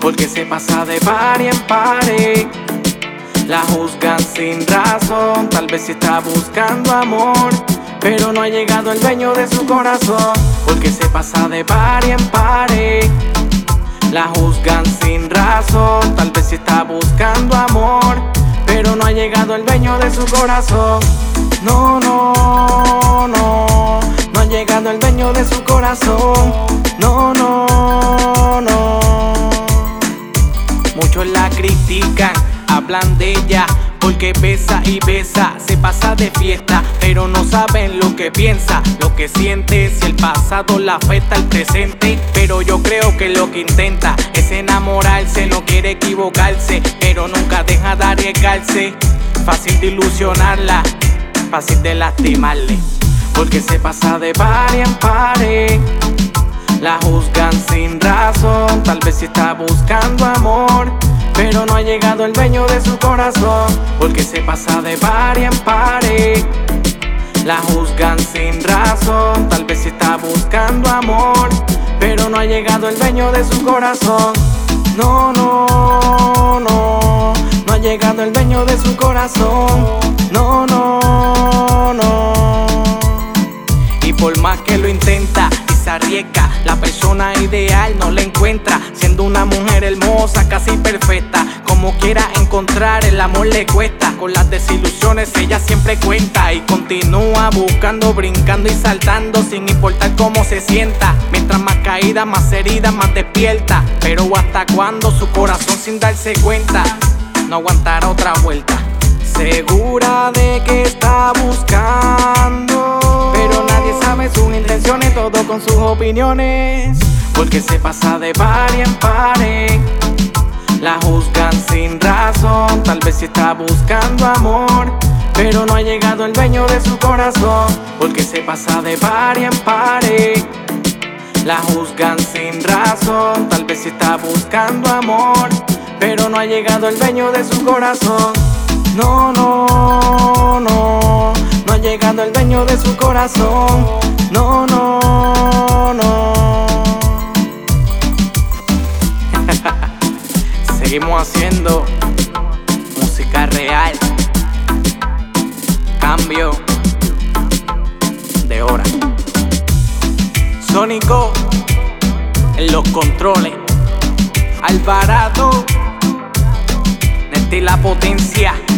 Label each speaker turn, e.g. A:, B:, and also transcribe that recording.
A: porque se pasa de party en party. La juzgan sin razón, tal vez está buscando amor, pero no ha llegado el dueño de su corazón, porque se pasa de party en party. La juzgan sin razón, tal vez está buscando amor, pero no ha llegado el dueño de su corazón. No, no, no, no ha llegado el dueño de su corazón. No, no, no. Muchos la critican, hablan de ella porque besa y besa, se pasa de fiesta, pero no saben lo que piensa, lo que siente, si el pasado la afecta al presente. Pero yo creo que lo que intenta es enamorarse, no quiere equivocarse, pero nunca deja de arriesgarse. Fácil de ilusionarla, fácil de lastimarle, porque se pasa de party en party. La juzgan sin razón, tal vez si está buscando amor, pero no ha llegado el dueño de su corazón, porque se pasa de party en party. La juzgan sin razón, tal vez si está buscando amor, pero no ha llegado el dueño de su corazón. No, no, no, no ha llegado el dueño de su corazón. No, no, no. Y por más que lo intenta y se arriesga, la persona ideal no la encuentra. Siendo una mujer hermosa, casi perfecta, como quiera encontrar el amor le cuesta. Con las desilusiones ella siempre cuenta y continúa buscando, brincando y saltando sin importar cómo se sienta. Mientras más caída, más herida, más despierta. Pero hasta cuando su corazón sin darse cuenta no aguantará otra vuelta. Segura de que está buscando, pero nadie sabe sus intenciones, todo con sus opiniones, porque se pasa de party en party. La juzgan sin razón, tal vez si está buscando amor, pero no ha llegado el dueño de su corazón, porque se pasa de party en party. La juzgan sin razón, tal vez si está buscando amor, pero no ha llegado el dueño de su corazón. No, no, no, no ha llegado el dueño de su corazón. No, no, no. Seguimos haciendo música real. Cambio de hora. Sónico en los controles. Alvarado, Nesti la potencia.